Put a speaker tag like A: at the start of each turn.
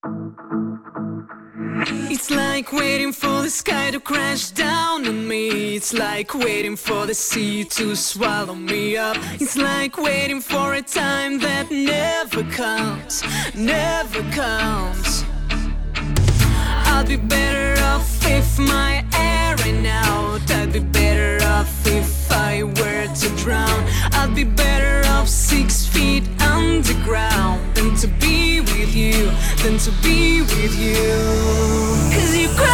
A: It's like waiting for the sky to crash down on me. It's like waiting for the sea to swallow me up. It's like waiting for a time that never comes, never comes. I'd be better off if my air ran out. I'd be better off if I were to drown. I'd be better off 6 feet underground than to be with you, than to be with you. 'Cause you cry